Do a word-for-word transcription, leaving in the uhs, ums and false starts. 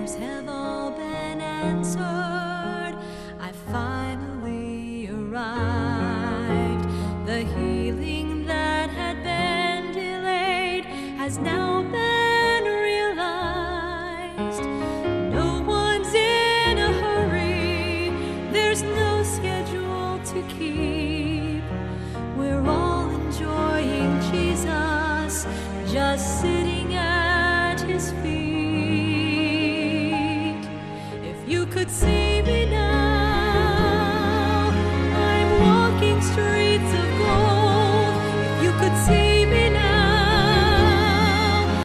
prayers have all been answered. I finally arrived. The healing that had been delayed has now been realized. No one's in a hurry, there's no schedule to keep. We're all enjoying Jesus, just sitting at his feet.